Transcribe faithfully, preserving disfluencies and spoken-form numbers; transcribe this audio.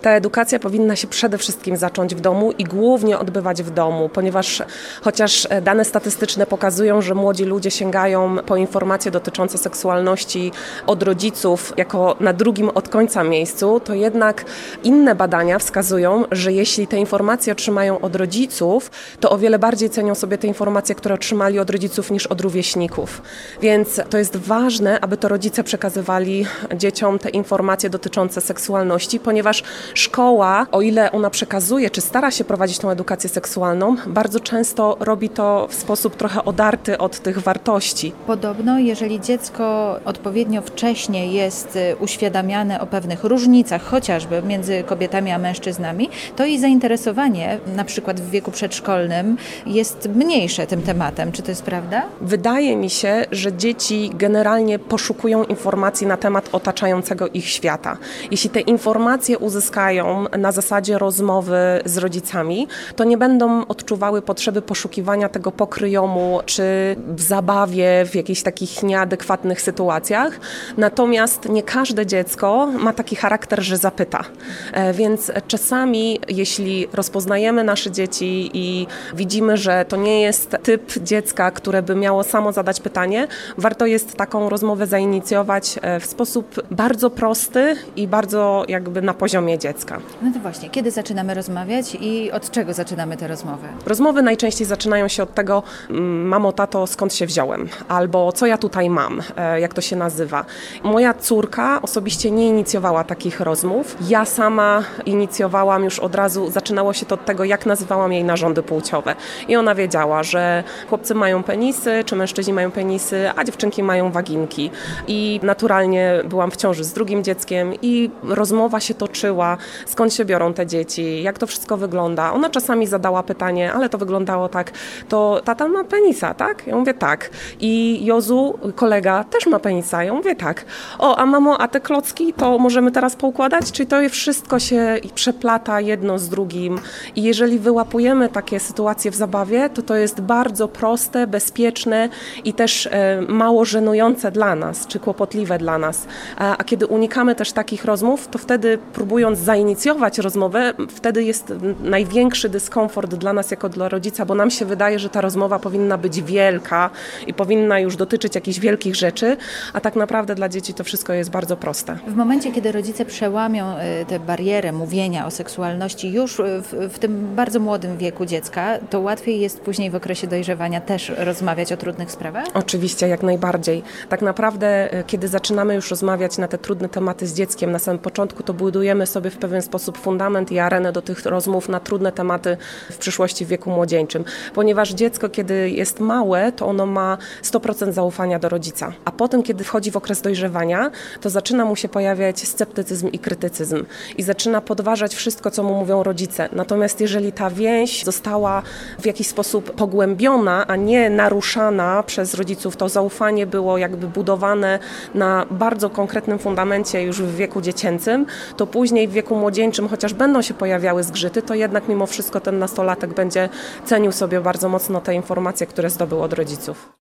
Ta edukacja powinna się przede wszystkim zacząć w domu i głównie odbywać w domu, ponieważ chociaż dane statystyczne pokazują, że młodzi ludzie sięgają po informacje dotyczące seksualności od rodziców jako na drugim od końca miejscu, to jednak inne badania wskazują, że jeśli te informacje otrzymają od rodziców, to o wiele bardziej cenią sobie te informacje, które otrzymali od rodziców niż od rówieśników. Więc to jest ważne, aby to rodzice przekazywali dzieciom te informacje dotyczące seksualności, ponieważ szkoła, o ile ona przekazuje, czy stara się prowadzić tą edukację seksualną, bardzo często robi to w sposób trochę odarty od tych wartości. Podobno, jeżeli dziecko odpowiednio wcześnie jest uświadamiane o pewnych różnicach, chociażby między kobietami a mężczyznami, to i zainteresowanie, na przykład w wieku przedszkolnym, jest mniejsze tym tematem. Czy to jest prawda? Wydaje mi się, że dzieci generalnie poszukują informacji na temat otaczającego ich świata. Jeśli te informacje uzyskają na zasadzie rozmowy z rodzicami, to nie będą odczuwały potrzeby poszukiwania tego pokryjomu, czy w zabawie, w jakichś takich nieadekwatnych sytuacjach. Natomiast nie każde dziecko ma taki charakter, że zapyta. Więc czasami, jeśli rozpoznajemy nasze dzieci i widzimy, że to nie jest typ dziecka, które by miało samo zadać pytanie, warto jest taką rozmowę zainicjować w sposób bardzo prosty i bardzo jakby na poziomie dziecka. No to właśnie, kiedy zaczynamy rozmawiać i od czego zaczynamy te rozmowy? Rozmowy najczęściej zaczynają się od tego: mamo, tato, skąd się wziąłem? Albo co ja tutaj mam? Jak to się nazywa? Moja córka osobiście nie inicjowała takich rozmów. Ja sama inicjowałam już od razu, zaczynało się to od tego, jak nazywałam jej narządy płciowe. I ona wiedziała, że chłopcy mają penisy, czy mężczyźni mają penisy, a dziewczynki mają waginki. I naturalnie byłam w ciąży z drugim dzieckiem i rozmowa się toczyła, skąd się biorą te dzieci, jak to wszystko wygląda. Ona czasami zadała pytanie, ale to wyglądało tak: to tata ma penisa, tak? Ja mówię tak. I Jozu, kolega, też ma penisa. Ja mówię tak. O, a mamo, a te klocki to możemy teraz poukładać? Czyli to wszystko się przeplata jedno z drugim. I jeżeli wyłapujemy takie sytuacje w zabawie, to to jest bardzo proste, bezpieczne i też e, mało żenujące dla nas, czy kłopotliwe dla nas. A, a kiedy unikamy też takich rozmów, to wtedy próbując zainicjować rozmowę, wtedy jest największy dyskomfort dla nas jako dla rodzica, bo nam się wydaje, że ta rozmowa powinna być wielka i powinna już dotyczyć jakichś wielkich rzeczy, a tak naprawdę dla dzieci to wszystko jest bardzo proste. W momencie, kiedy rodzice przełamią tę barierę mówienia o seksualności już w, w tym bardzo młodym wieku dziecka, to łatwiej jest później w okresie dojrzewania też rozmawiać o trudnych sprawach? Oczywiście, jak najbardziej. Tak naprawdę, kiedy zaczynamy już rozmawiać na te trudne tematy z dzieckiem na samym początku, to budujemy sobie w pewien sposób fundament i arenę do tych rozmów na trudne tematy w przyszłości w wieku młodzieńczym. Ponieważ dziecko, kiedy jest małe, to ono ma sto procent zaufania do rodzica. A potem, kiedy wchodzi w okres dojrzewania, to zaczyna mu się pojawiać sceptycyzm i krytycyzm. I zaczyna podważać wszystko, co mu mówią rodzice. Natomiast jeżeli ta więź została w jakiś sposób pogłębiona, a nie naruszana przez rodziców, to zaufanie było jakby budowane na bardzo konkretnym fundamencie już w wieku dziecięcym, to później w wieku młodzieńczym, chociaż będą się pojawiały zgrzyty, to jednak mimo wszystko ten nastolatek będzie cenił sobie bardzo mocno te informacje, które zdobył od rodziców.